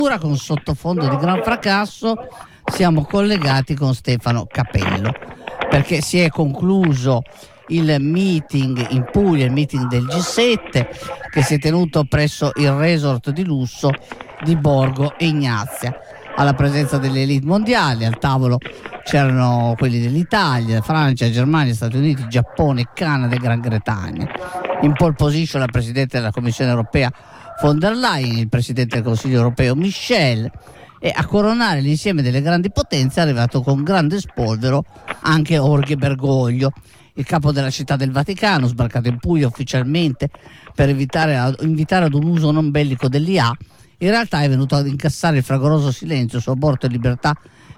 Con sottofondo di gran fracasso siamo collegati con Stefano Capello, perché si è concluso il meeting in Puglia, il meeting del G7, che si è tenuto presso il resort di lusso di Borgo Ignazia, alla presenza delle elite mondiali. Al tavolo c'erano quelli dell'Italia, Francia, Germania, Stati Uniti, Giappone, Canada e Gran Bretagna. In pole position la Presidente della Commissione Europea von der Leyen, il Presidente del Consiglio Europeo Michel, e a coronare l'insieme delle grandi potenze è arrivato con grande spolvero anche Jorge Bergoglio, il capo della Città del Vaticano, sbarcato in Puglia ufficialmente per invitare ad un uso non bellico dell'IA. In realtà è venuto ad incassare il fragoroso silenzio su aborto e libertà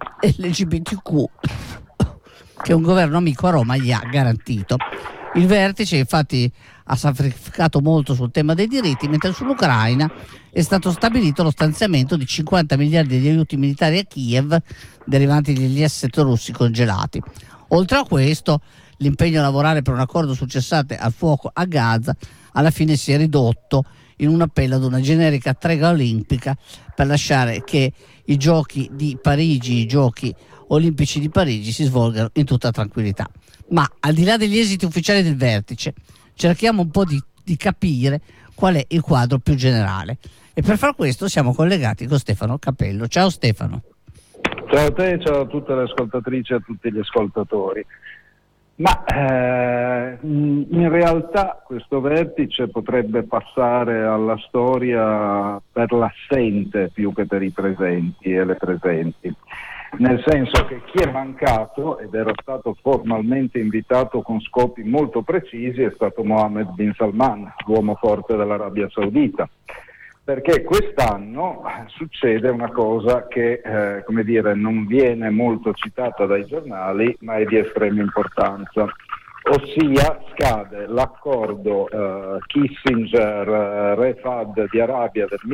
LGBTQ che un governo amico a Roma gli ha garantito. Il vertice infatti ha sacrificato molto sul tema dei diritti, mentre sull'Ucraina è stato stabilito lo stanziamento di 50 miliardi di aiuti militari a Kiev derivanti dagli asset russi congelati. Oltre a questo, l'impegno a lavorare per un accordo sul cessate al fuoco a Gaza alla fine si è ridotto in un appello ad una generica tregua olimpica per lasciare che i giochi di Parigi, i giochi olimpici di Parigi si svolgano in tutta tranquillità. Ma al di là degli esiti ufficiali del vertice, cerchiamo un po' di capire qual è il quadro più generale, e per far questo siamo collegati con Stefano Capello. Ciao Stefano. Ciao a te, ciao a tutte le ascoltatrici e a tutti gli ascoltatori. Ma in realtà questo vertice potrebbe passare alla storia per l'assente più che per i presenti e le presenti, nel senso che chi è mancato ed era stato formalmente invitato con scopi molto precisi è stato Mohammed bin Salman, l'uomo forte dell'Arabia Saudita, perché quest'anno succede una cosa che non viene molto citata dai giornali, ma è di estrema importanza. Ossia scade l'accordo Kissinger-Refad di Arabia del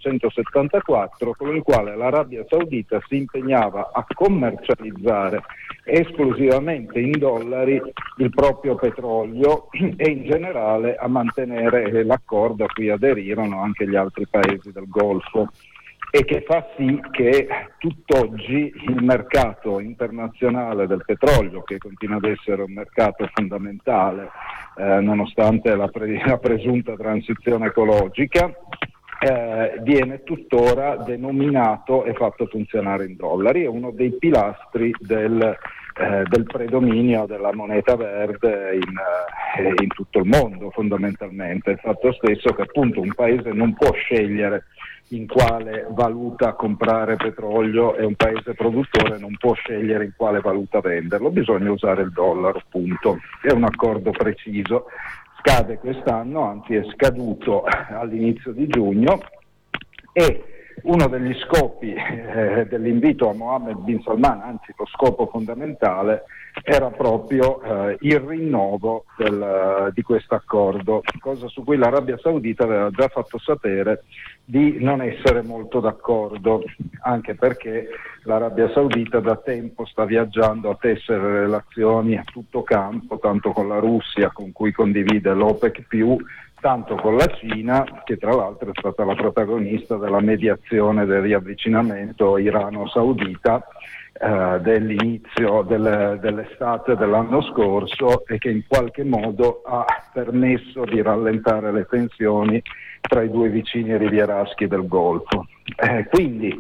1974, con il quale l'Arabia Saudita si impegnava a commercializzare esclusivamente in dollari il proprio petrolio e in generale a mantenere l'accordo a cui aderirono anche gli altri paesi del Golfo, e che fa sì che tutt'oggi il mercato internazionale del petrolio, che continua ad essere un mercato fondamentale nonostante la presunta transizione ecologica, viene tuttora denominato e fatto funzionare in dollari. È uno dei pilastri del predominio della moneta verde in tutto il mondo, fondamentalmente. Il fatto stesso che appunto un paese non può scegliere in quale valuta comprare petrolio e un paese produttore non può scegliere in quale valuta venderlo, bisogna usare il dollaro, appunto. È un accordo preciso, scade quest'anno, anzi è scaduto all'inizio di giugno, e uno degli scopi dell'invito a Mohammed bin Salman, anzi lo scopo fondamentale, era proprio il rinnovo di questo accordo, cosa su cui l'Arabia Saudita aveva già fatto sapere di non essere molto d'accordo, anche perché l'Arabia Saudita da tempo sta viaggiando a tessere relazioni a tutto campo, tanto con la Russia, con cui condivide l'OPEC+, tanto con la Cina, che tra l'altro è stata la protagonista della mediazione del riavvicinamento irano-saudita dell'inizio dell'estate dell'anno scorso, e che in qualche modo ha permesso di rallentare le tensioni tra i due vicini rivieraschi del Golfo. Quindi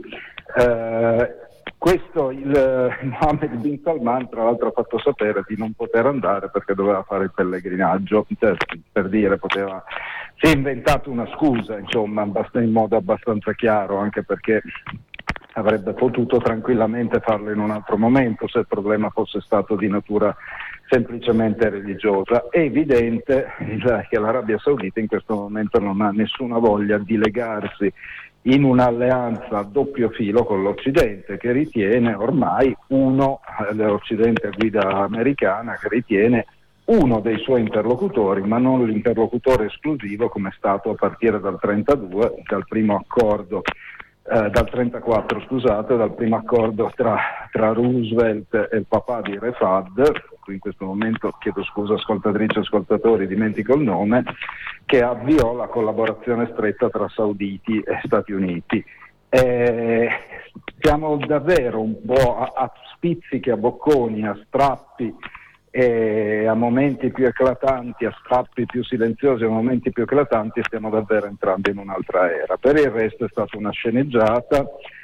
questo il Mohammed bin Salman tra l'altro ha fatto sapere di non poter andare perché doveva fare il pellegrinaggio, per dire, si è inventato una scusa, insomma, in modo abbastanza chiaro, anche perché avrebbe potuto tranquillamente farlo in un altro momento se il problema fosse stato di natura semplicemente religiosa. È evidente che l'Arabia Saudita in questo momento non ha nessuna voglia di legarsi in un'alleanza a doppio filo con l'Occidente, che ritiene ormai l'Occidente a guida americana, che ritiene uno dei suoi interlocutori, ma non l'interlocutore esclusivo come è stato a partire dal 32, dal primo accordo dal 34, dal primo accordo tra Roosevelt e il papà di Refad, in questo momento chiedo scusa ascoltatrici e ascoltatori, dimentico il nome, che avviò la collaborazione stretta tra sauditi e Stati Uniti. Siamo davvero un po' a spizzichi, a bocconi, a strappi, a momenti più eclatanti, a strappi più silenziosi, a momenti più eclatanti, stiamo davvero entrando in un'altra era. Per il resto è stata una sceneggiata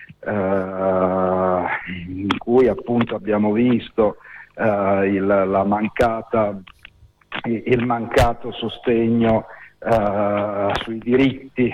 in cui appunto abbiamo visto il mancato sostegno sui diritti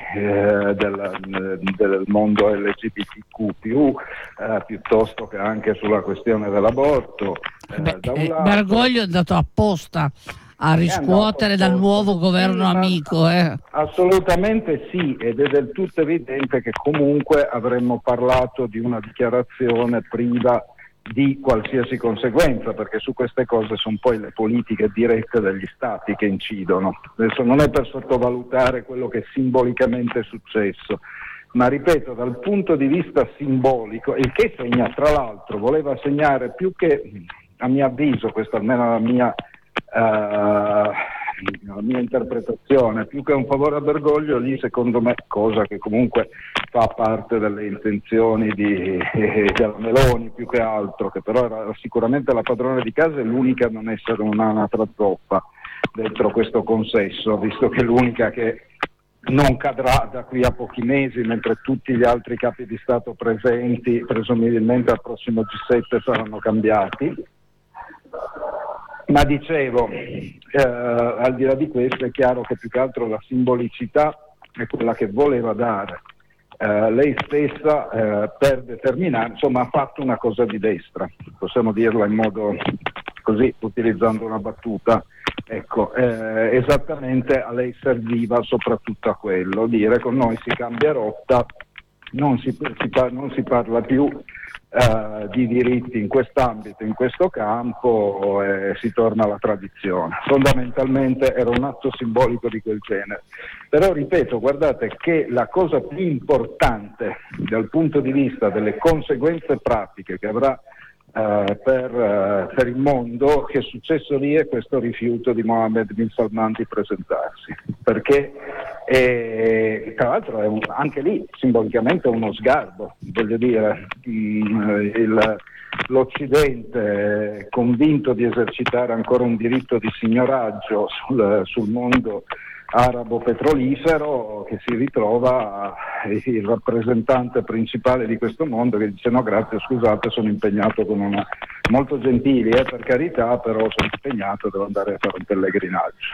del mondo LGBTQ+, piuttosto che anche sulla questione dell'aborto. Da un lato, Bergoglio è andato apposta a riscuotere dal nuovo governo amico. Assolutamente sì, ed è del tutto evidente che comunque avremmo parlato di una dichiarazione priva di qualsiasi conseguenza, perché su queste cose sono poi le politiche dirette degli stati che incidono. Adesso non è per sottovalutare quello che simbolicamente è successo, ma ripeto, dal punto di vista simbolico, il che segna, tra l'altro, voleva segnare più che, a mio avviso, questa almeno la mia interpretazione, più che un favore a Bergoglio, lì secondo me, cosa che comunque fa parte delle intenzioni della Meloni più che altro, che però era sicuramente la padrona di casa e l'unica a non essere un'anatra zoppa dentro questo consesso, visto che è l'unica che non cadrà da qui a pochi mesi, mentre tutti gli altri capi di Stato presenti presumibilmente al prossimo G7 saranno cambiati. Ma dicevo, al di là di questo è chiaro che più che altro la simbolicità è quella che voleva dare lei stessa per determinare, insomma ha fatto una cosa di destra, possiamo dirla in modo così, utilizzando una battuta, ecco, esattamente a lei serviva soprattutto a quello, dire con noi si cambia rotta, non si parla più di diritti in quest'ambito, in questo campo, si torna alla tradizione. Fondamentalmente era un atto simbolico di quel genere. Però ripeto, guardate che la cosa più importante dal punto di vista delle conseguenze pratiche che avrà per il mondo, che è successo lì, è questo rifiuto di Mohammed bin Salman di presentarsi, perché tra l'altro è anche lì simbolicamente uno sgarbo, voglio dire, l'Occidente convinto di esercitare ancora un diritto di signoraggio sul mondo arabo petrolifero, che si ritrova il rappresentante principale di questo mondo che dice no grazie, scusate, sono impegnato con una, molto gentili per carità, però sono impegnato, devo andare a fare un pellegrinaggio.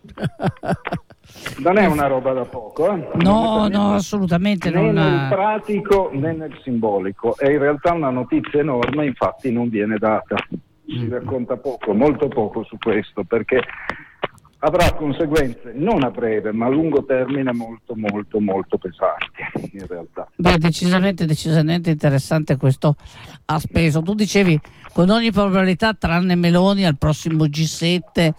Non è una roba da poco, no, assolutamente né non nel pratico né nel simbolico, è in realtà una notizia enorme, infatti non viene data, si racconta poco, molto poco su questo, perché avrà conseguenze non a breve ma a lungo termine molto molto molto pesanti in realtà. Beh, decisamente interessante questo aspetto. Tu dicevi con ogni probabilità tranne Meloni al prossimo G7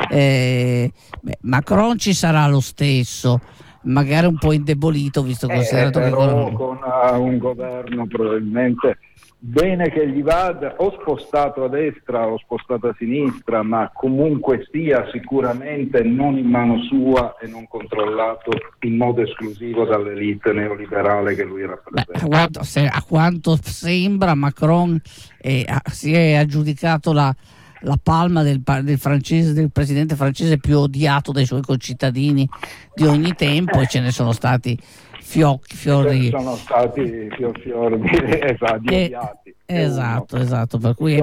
Macron ci sarà lo stesso, magari un po' indebolito visto considerato però che con un governo probabilmente bene che gli vada o spostato a destra o spostato a sinistra, ma comunque sia sicuramente non in mano sua e non controllato in modo esclusivo dall'elite neoliberale che lui rappresenta. A quanto sembra Macron si è aggiudicato la palma del presidente francese più odiato dai suoi concittadini di ogni tempo, e ce ne sono stati fiori. Sono stati fiori di odiati. Esatto, per cui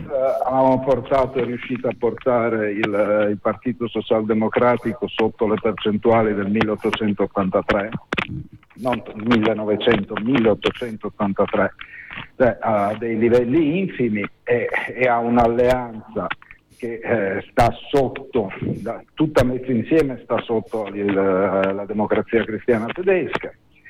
è riuscito a portare il Partito Socialdemocratico sotto le percentuali del 1883, non 1900, 1883, a dei livelli infimi, e ha un'alleanza che sta sotto, tutta messa insieme sta sotto la democrazia cristiana tedesca,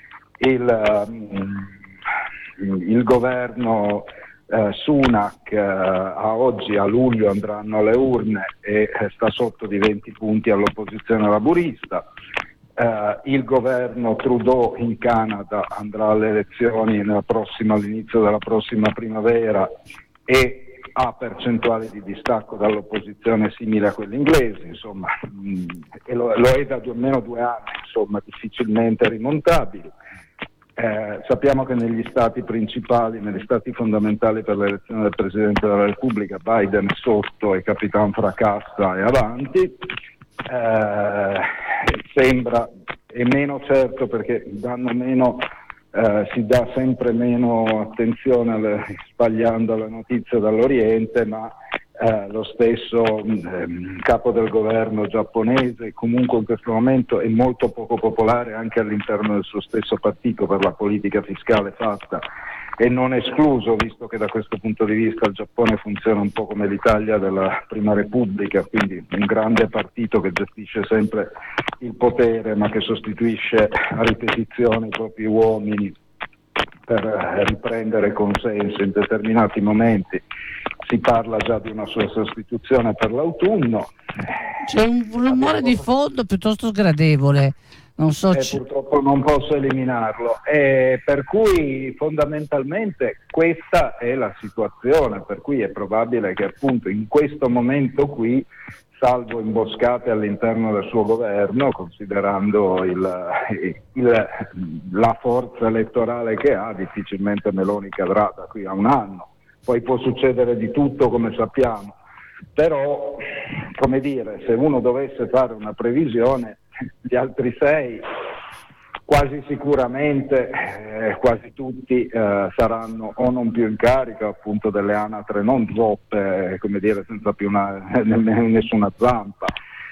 il governo Sunak a oggi, a luglio, andranno alle urne e sta sotto di 20 punti all'opposizione laburista. Il governo Trudeau in Canada andrà alle elezioni all'inizio della prossima primavera e ha percentuali di distacco dall'opposizione simile a quelle inglesi, insomma, e lo è da almeno 2 anni, insomma, difficilmente rimontabili. Sappiamo che negli stati principali, negli stati fondamentali per l'elezione del Presidente della Repubblica, Biden è sotto e Capitan Fracassa è avanti. Sembra, è meno certo perché si dà sempre meno attenzione sbagliando le notizie dall'Oriente, ma lo stesso capo del governo giapponese comunque in questo momento è molto poco popolare anche all'interno del suo stesso partito per la politica fiscale fatta, e non escluso, visto che da questo punto di vista il Giappone funziona un po' come l'Italia della Prima Repubblica, quindi un grande partito che gestisce sempre il potere ma che sostituisce a ripetizione i propri uomini per riprendere consenso in determinati momenti. Si parla già di una sua sostituzione per l'autunno. C'è un rumore di fondo piuttosto sgradevole, non so. Purtroppo non posso eliminarlo, per cui fondamentalmente questa è la situazione, per cui è probabile che appunto in questo momento qui, salvo imboscate all'interno del suo governo, considerando la forza elettorale che ha, difficilmente Meloni cadrà da qui a un anno. Poi può succedere di tutto, come sappiamo, però, come dire, se uno dovesse fare una previsione, gli altri 6 quasi sicuramente, quasi tutti saranno o non più in carica, appunto delle anatre non troppe, come dire, senza più nessuna zampa,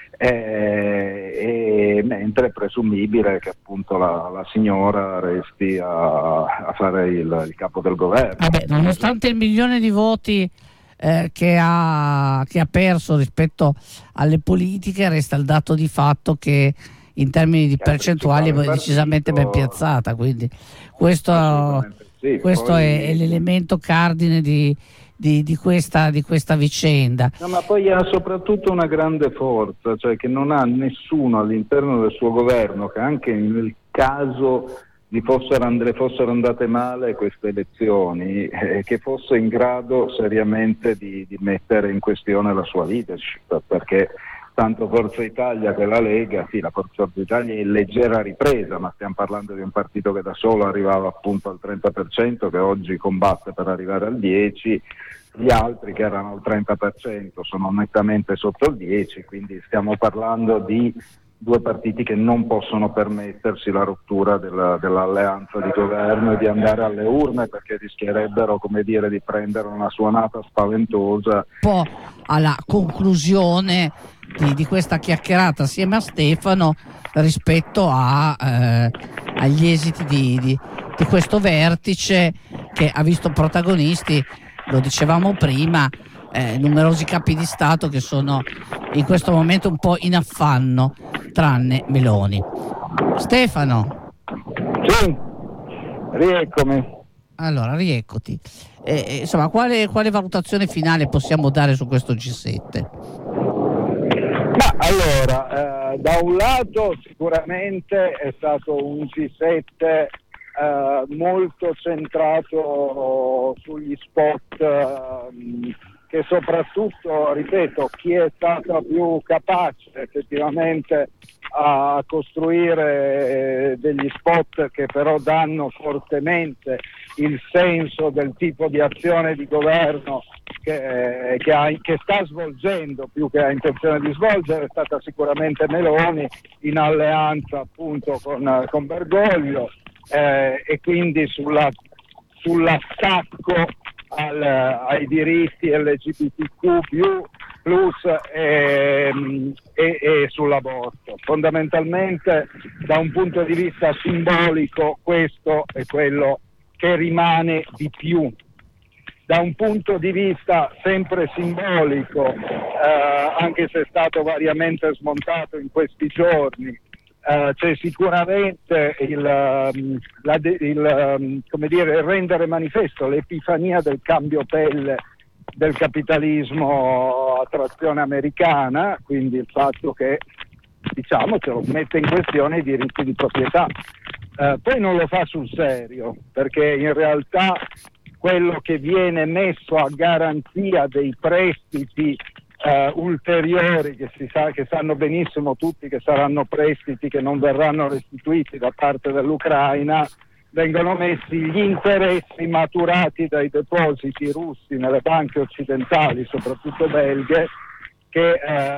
mentre è presumibile che appunto la signora resti a fare il capo del governo. Vabbè, nonostante il milione di voti che ha perso rispetto alle politiche, resta il dato di fatto che in termini di percentuali è decisamente ben piazzata, quindi questo è l'elemento cardine di questa vicenda. No, ma poi ha soprattutto una grande forza, cioè che non ha nessuno all'interno del suo governo che, anche nel caso le fossero andate male queste elezioni, che fosse in grado seriamente di mettere in questione la sua leadership, perché tanto Forza Italia che la Lega, sì, la Forza Italia è in leggera ripresa, ma stiamo parlando di un partito che da solo arrivava appunto al 30%, che oggi combatte per arrivare al 10%, gli altri che erano al 30% sono nettamente sotto il 10%, quindi stiamo parlando di due partiti che non possono permettersi la rottura dell'alleanza di governo e di andare alle urne, perché rischierebbero, come dire, di prendere una suonata spaventosa. Un po' alla conclusione di questa chiacchierata assieme a Stefano rispetto agli esiti di questo vertice, che ha visto protagonisti, lo dicevamo prima, numerosi capi di Stato che sono in questo momento un po' in affanno, tranne Meloni. Stefano. Sì, rieccomi. Allora, rieccoti. Insomma, quale valutazione finale possiamo dare su questo G7? Ma allora, da un lato sicuramente è stato un G7 molto centrato sugli spot, che soprattutto, ripeto, chi è stato più capace effettivamente a costruire degli spot che però danno fortemente il senso del tipo di azione di governo che sta svolgendo, più che ha intenzione di svolgere, è stata sicuramente Meloni, in alleanza appunto con Bergoglio, e quindi sull'attacco ai diritti LGBTQ+, e sull'aborto. Fondamentalmente, da un punto di vista simbolico, questo è quello che rimane di più. Da un punto di vista sempre simbolico, anche se è stato variamente smontato in questi giorni, c'è sicuramente il rendere manifesto l'epifania del cambio pelle del capitalismo a trazione americana, quindi il fatto che, diciamo, ce lo mette in questione i diritti di proprietà. Poi non lo fa sul serio, perché in realtà quello che viene messo a garanzia dei prestiti ulteriori, che si sa, che sanno benissimo tutti che saranno prestiti che non verranno restituiti da parte dell'Ucraina, vengono messi gli interessi maturati dai depositi russi nelle banche occidentali, soprattutto belghe, che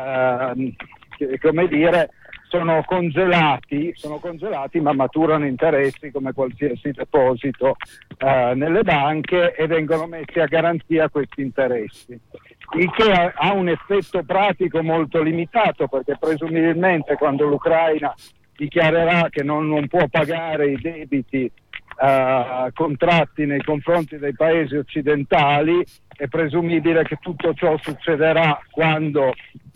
come dire sono congelati ma maturano interessi come qualsiasi deposito nelle banche, e vengono messi a garanzia questi interessi, il che ha un effetto pratico molto limitato, perché presumibilmente quando l'Ucraina dichiarerà che non può pagare i debiti contratti nei confronti dei paesi occidentali, è presumibile che tutto ciò succederà quando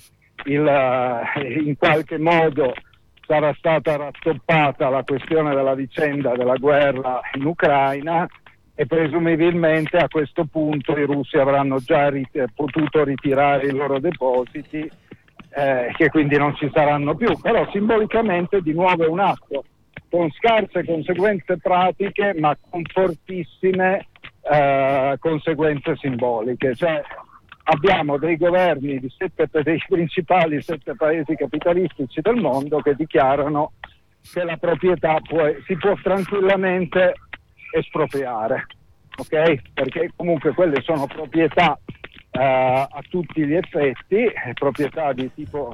in qualche modo sarà stata rattoppata la questione della vicenda della guerra in Ucraina, e presumibilmente a questo punto i russi avranno già potuto ritirare i loro depositi, che quindi non ci saranno più. Però simbolicamente di nuovo è un atto con scarse conseguenze pratiche ma con fortissime conseguenze simboliche. Cioè abbiamo dei governi dei principali 7 paesi capitalistici del mondo che dichiarano che la proprietà si può tranquillamente espropriare, ok? Perché comunque quelle sono proprietà a tutti gli effetti, proprietà di tipo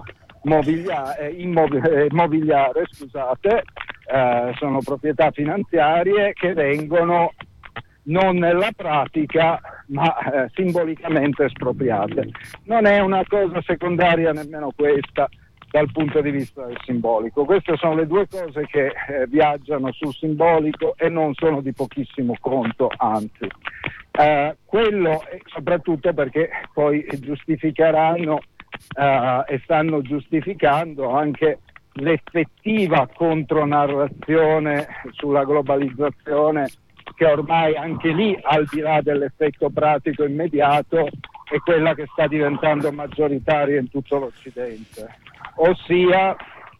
immobiliare, scusate, sono proprietà finanziarie che vengono non nella pratica ma simbolicamente espropriate. Non è una cosa secondaria nemmeno questa dal punto di vista del simbolico. Queste sono le due cose che viaggiano sul simbolico e non sono di pochissimo conto, anzi. Quello soprattutto perché poi giustificheranno e stanno giustificando anche l'effettiva contronarrazione sulla globalizzazione, che ormai anche lì, al di là dell'effetto pratico immediato, è quella che sta diventando maggioritaria in tutto l'Occidente, ossia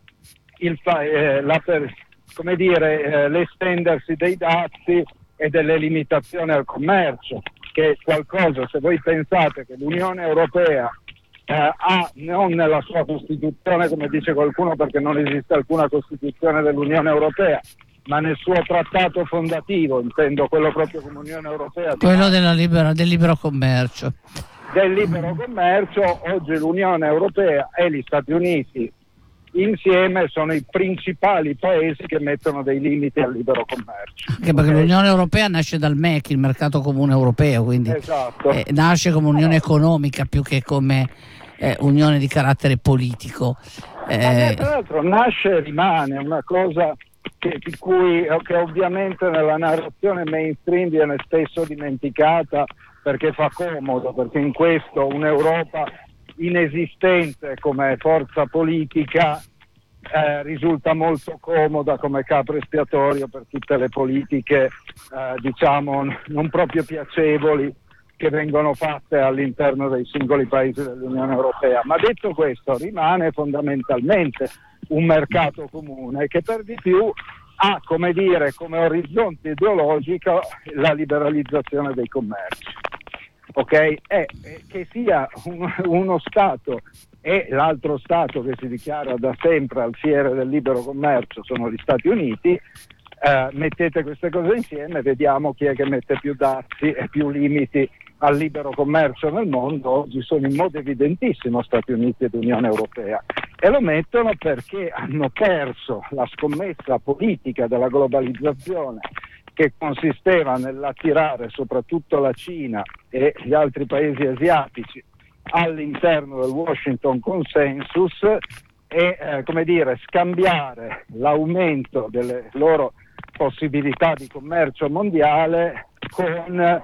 l'estendersi dei dazi e delle limitazioni al commercio, che è qualcosa, se voi pensate che l'Unione Europea ha, non nella sua Costituzione come dice qualcuno, perché non esiste alcuna Costituzione dell'Unione Europea, ma nel suo trattato fondativo, intendo quello proprio come Unione Europea, quello del libero commercio. Del libero commercio, oggi l'Unione Europea e gli Stati Uniti insieme sono i principali paesi che mettono dei limiti al libero commercio. Anche perché l'Unione Europea nasce dal MEC, il mercato comune europeo, quindi esatto. Nasce come unione economica più che come unione di carattere politico. Tra l'altro nasce e rimane una cosa che ovviamente nella narrazione mainstream viene spesso dimenticata, perché fa comodo, perché in questo un'Europa inesistente come forza politica risulta molto comoda come capro espiatorio per tutte le politiche diciamo non proprio piacevoli che vengono fatte all'interno dei singoli paesi dell'Unione Europea. Ma detto questo, rimane fondamentalmente un mercato comune che per di più ha, come orizzonte ideologico la liberalizzazione dei commerci. Ok? Che sia uno Stato e l'altro Stato che si dichiara da sempre alfiere del libero commercio sono gli Stati Uniti, mettete queste cose insieme e vediamo chi è che mette più dazi e più limiti al libero commercio nel mondo. Oggi sono in modo evidentissimo Stati Uniti ed Unione Europea, e lo mettono perché hanno perso la scommessa politica della globalizzazione, che consisteva nell'attirare soprattutto la Cina e gli altri paesi asiatici all'interno del Washington Consensus e scambiare l'aumento delle loro possibilità di commercio mondiale con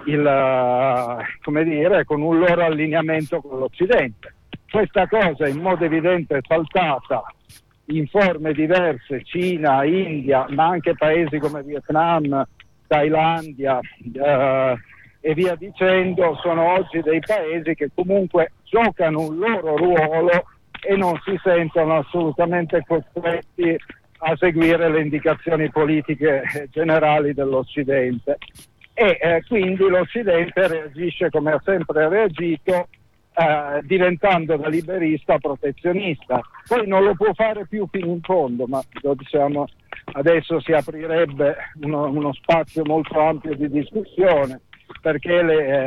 con un loro allineamento con l'Occidente. Questa cosa in modo evidente è saltata in forme diverse, Cina, India, ma anche paesi come Vietnam, Thailandia e via dicendo, sono oggi dei paesi che comunque giocano un loro ruolo e non si sentono assolutamente costretti a seguire le indicazioni politiche generali dell'Occidente. E quindi l'Occidente reagisce come ha sempre reagito, diventando da liberista protezionista. Poi non lo può fare più fino in fondo, ma lo diciamo adesso si aprirebbe uno spazio molto ampio di discussione, perché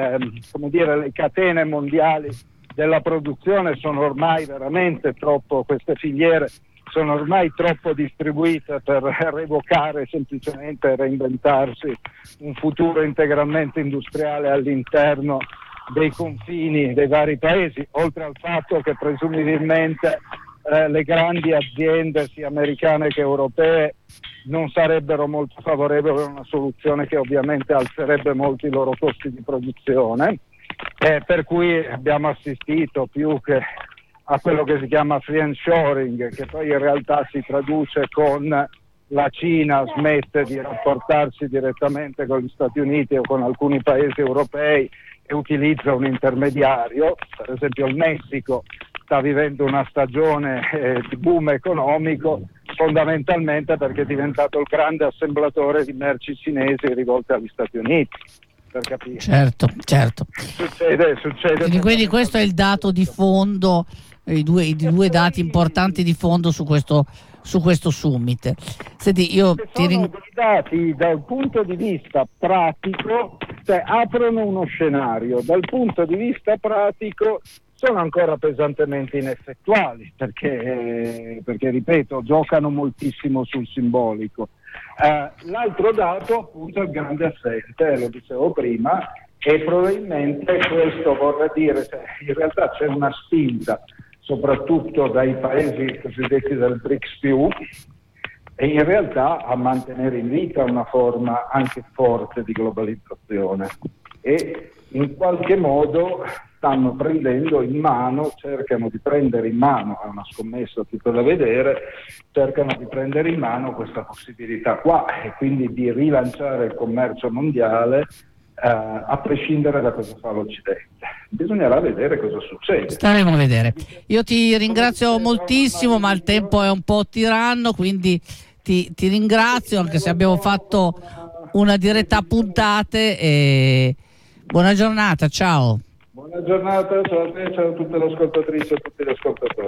le catene mondiali della produzione sono ormai veramente troppo, queste filiere sono ormai troppo distribuite per revocare semplicemente e reinventarsi un futuro integralmente industriale all'interno dei confini dei vari paesi, oltre al fatto che presumibilmente le grandi aziende sia americane che europee non sarebbero molto favorevoli a una soluzione che ovviamente alzerebbe molto i loro costi di produzione, per cui abbiamo assistito più che a quello che si chiama friendshoring, che poi in realtà si traduce con la Cina smette di rapportarsi direttamente con gli Stati Uniti o con alcuni paesi europei e utilizza un intermediario. Per esempio il Messico sta vivendo una stagione di boom economico, fondamentalmente perché è diventato il grande assemblatore di merci cinesi rivolte agli Stati Uniti, per capire. Certo. Succede. Quindi questo è il dato di fondo, i due dati importanti di fondo su questo summit. Senti, io sono dei dati dal punto di vista pratico, cioè aprono uno scenario, dal punto di vista pratico sono ancora pesantemente ineffettuali, perché ripeto, giocano moltissimo sul simbolico. L'altro dato appunto è il grande assente, lo dicevo prima, e probabilmente questo vorrà dire che in realtà c'è una spinta soprattutto dai paesi cosiddetti del BRICS+, e in realtà a mantenere in vita una forma anche forte di globalizzazione, e in qualche modo stanno prendendo in mano, cercano di prendere in mano, è una scommessa tutta da vedere, cercano di prendere in mano questa possibilità qua, e quindi di rilanciare il commercio mondiale a prescindere da cosa fa l'Occidente. Bisognerà vedere cosa succede. Staremo a vedere. Io ti ringrazio moltissimo, ma il tempo è un po' tiranno, quindi ti ringrazio, anche se abbiamo fatto una diretta a puntate, e buona giornata, ciao. Buona giornata, ciao a te, ciao a tutte le ascoltatrici e a tutti gli ascoltatori.